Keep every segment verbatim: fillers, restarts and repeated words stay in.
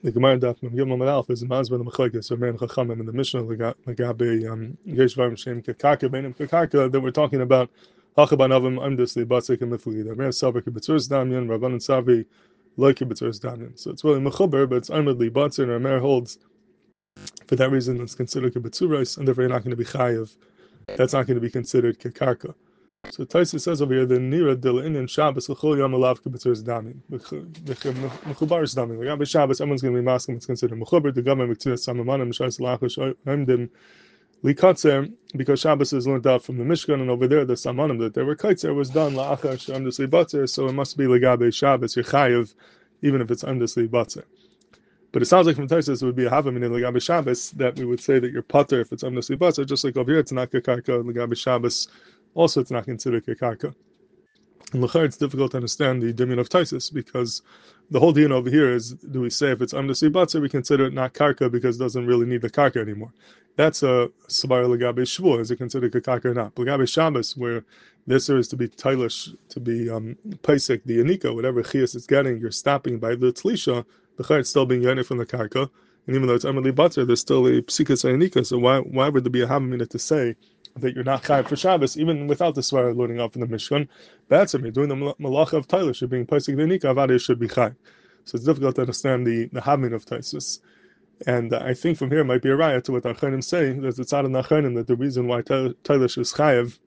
the Gemara Daf Mem Gimel Amud Aleph is Mazban Mechlekes or Man Chachamim in the Mishnah Legabe um Yesh Varim Shem Kekarka Beinim Kekarka that we're talking about Hachaban Avim Amdus Lebatzik and Mifli. The Mer Savar Kibitzur's Damyan Rabbanan Savi Like Kibitzur's Damyan. So it's really Mechuber, but it's Amud Libatzer, and our Mer holds for that reason it's considered Kibitzurais, and therefore you're not going to be Chayiv. That's not going to be considered Kekarka. So Taisa says over here, the Nira Dil Indian Shabbos L'chol Yom Alav Kibitzur's Damyan. Mechubar's Damyan. Like Abba Shabbos, everyone's going to be masking. It's considered Mechubar. The government Mektiras Samamanim Shais Lachash Oimdim Likatzer, because Shabbos is learned out from the Mishkan, and over there the Samanim that there were Kaitzer was done La'achash Amdus Libatzer, so it must be Legabe Shabbos Yechayev, even if it's Amdus Libatzer. But it sounds like from Taisus it would be a Havamim in Legabe Shabbos that we would say that you're Pater if it's Amdus Libatzer, just like over here it's not Kekarka, Legabe Shabbos. Also, it's not considered kekarka. And l'char, it's difficult to understand the dimun of Taisus because the whole dimun over here is: do we say if it's amdus libatzer, we consider it not karka because it doesn't really need the karka anymore? That's a sabar legabe shvur. Is it considered kekarka or not? Legabe Shabbos, where this is to be tailish, to be um, paisik, the yanika, whatever chias it's getting, you're stopping by the tlisha. L'char, it's still being yanik from the karka, and even though it's amdus libatzer, there's still a psikas yanika. So why why would there be a havamina to say that you're not chayav for Shabbos, even without the svara loading up in the Mishkan? That's it. You're doing the malacha of Tailish, you're being paisik v'nika, avada should be chayav. So it's difficult to understand the the havmin of Taisus. And uh, I think from here it might be a raya to what Achanim say. There's a tzad in Achanim that the reason why Tailish is chayav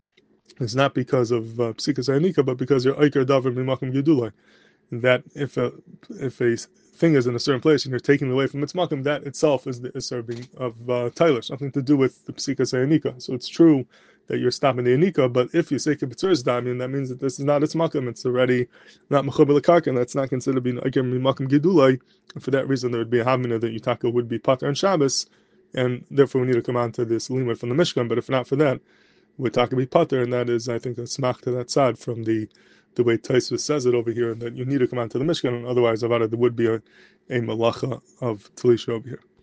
is not because of uh, psikas v'nika, but because you're oiker davar mimakim gedulai. That if a if a thing is in a certain place and you're taking it away from its makom, that itself is the isser of uh, Tailish, nothing to do with the psikas yanika. So it's true that you're stopping the yanika, but if you say kibitzur's damyan, that means that this is not its makom. It's already not mechubar lekarka, and that's not considered being again mimakom gedulai. And for that reason, there would be a havmina that Yutaka would be pater on Shabbos, and therefore we need to come on to this limud from the Mishkan. But if not for that, we're talking be pater, and that is, I think, a smach to that side from the the way Taisva says it over here, that you need to come on to the Mishkan, and otherwise, Avada, there would be a, a malacha of Talisha over here.